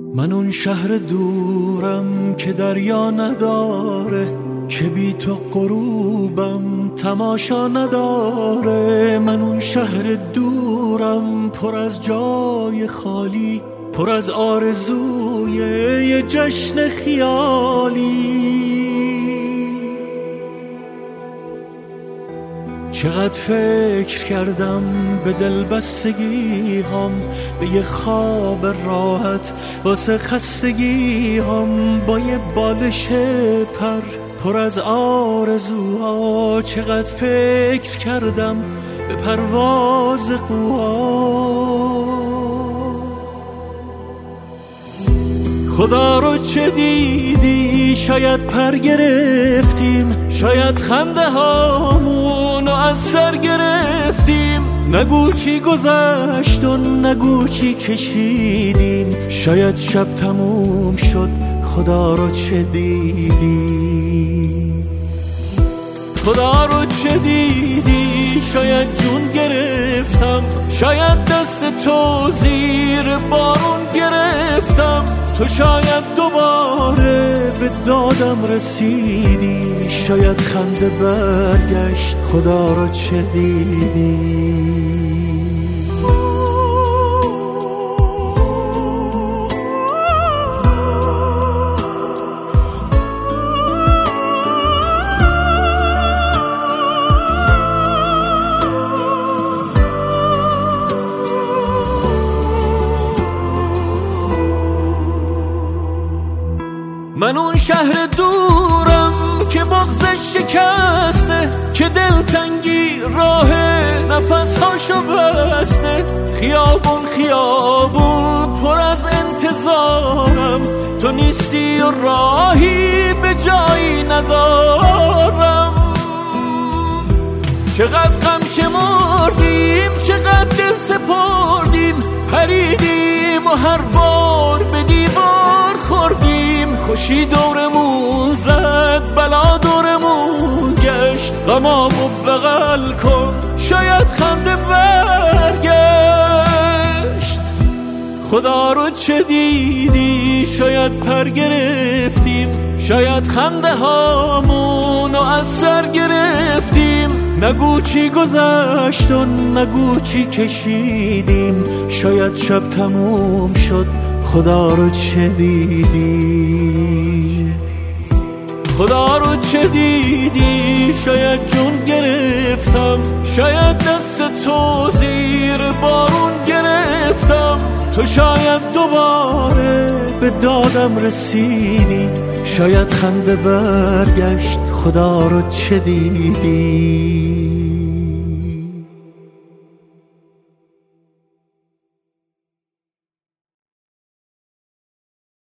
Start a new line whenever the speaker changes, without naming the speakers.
من اون شهر دورم که دریا نداره، که بی تو غروبم تماشا نداره. من اون شهر دورم پر از جای خالی، پر از آرزوی یه جشن خیالی. چقدر فکر کردم به دلبستگی هم، به یه خواب راحت واسه خستگی هم، با یه بالش پر از آرزوها. چقدر فکر کردم به پرواز قوها. خدا رو چه دیدی؟ شاید پر گرفتیم، شاید خنده هامونو از سر گرفتیم. نگو چی گذشت و نگو چی کشیدیم، شاید شب تموم شد. خدا رو چه دیدی؟ خدا رو چه دیدی؟ شاید جون گرفتم، شاید دست تو زیر بارون گرفتم. تو شاید دوباره به دادم رسیدی، شاید خنده برگشت. خدا رو چه دیدی؟ من اون شهر دورم که بغضش شکسته، که دلتنگی راه نفسهاشو بسته. خیابون خیابون پر از انتظارم، تو نیستی و راهی به جایی ندارم. چقدر غم شمردیم، چقدر دل سپردیم، پریدیم و هر بار به دیوار خوردیم. خوشی دورمون زد، بلا دورمون گشت. غمامو بغل کن، شاید خنده برگشت. خدا رو چه دیدی؟ شاید پر گرفتیم، شاید خنده هامونو از سر گرفتیم. نگو چی گذشت و نگو چی کشیدیم، شاید شب تموم شد. خدا رو چه دیدی؟ خدا رو چه دیدی؟ شاید جون گرفتم، شاید دست تو زیر بارون گرفتم. تو شاید دوباره به دادم رسیدی، شاید خنده برگشت. خدا رو چه دیدی؟